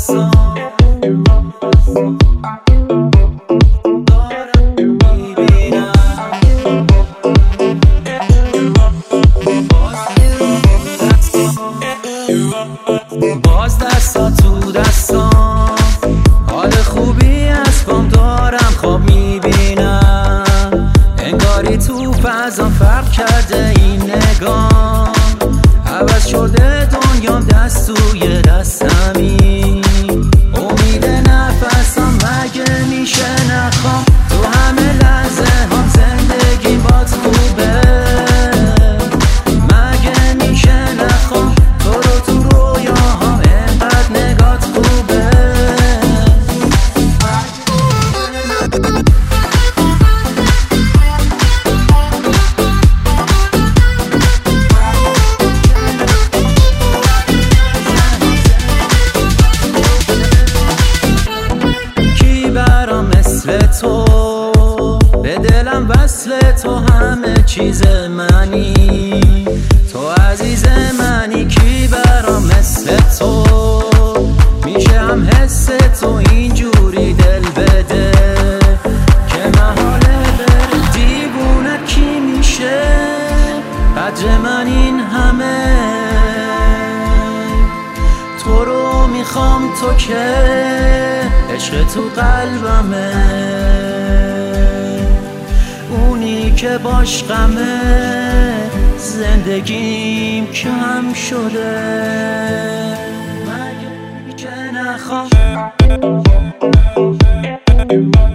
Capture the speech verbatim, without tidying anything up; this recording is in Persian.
دستان باز دستا تو دستام، حال خوبی از پام دارم خواب میبینم، انگاری تو فضا فرق کرده این نگاه، عوض شده دنیام دست توی دستمی، امید نفسم مگه میشه نخوام، تو همه لحظه هم زندگی بات خوبه، مگه میشه نخوام تو رو تو رویاهام، انقدر نگات خوبه. کی برام مثل تو، به دلم وصل تو، همه چیز منی، تو عزیز منی. کی برام مثل تو، میشه هم حس تو اینجوری دل بده که محاله بره، دیوونه کی میشه قدر من این همه، تو رو میخوام تو که عشق تو قلبمه، اونی که باش غمه زندگیم کم شده، مگه که نخوام